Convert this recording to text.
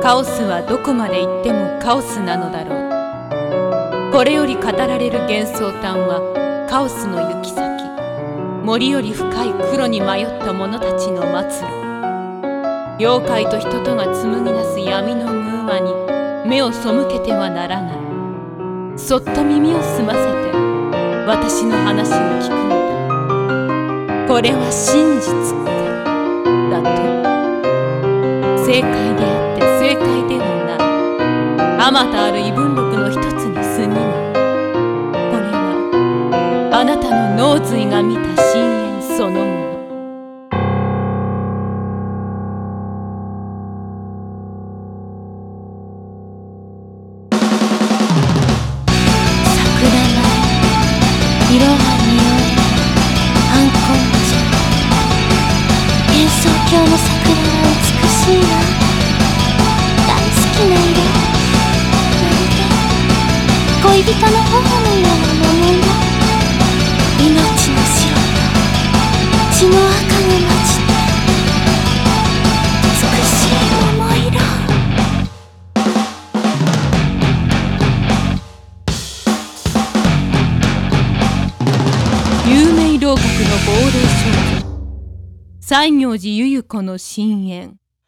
カオスはどこまで行ってもカオスなのだろう。これより語られる幻想譚はカオスの行き先、森より深い黒に迷った者たちの末路。妖怪と人とが紡ぎ出す闇のムーアに目を背けてはならない。そっと耳を澄ませて私の話を聞くのだ。これは真実かだと。正解であって正解ではない。あまたある異文録の一つに過ぎない。これはあなたの脳髄が見た深淵そのもの。 桜舞いろはにおえ反抗茶、幻想郷の桜は美しいわ。大好きな色、まるで恋人の頬のようなものよ。命の白と血の赤が混じって美しい桃色。 有名楼閣の亡霊少女西行寺ゆゆ子の深淵。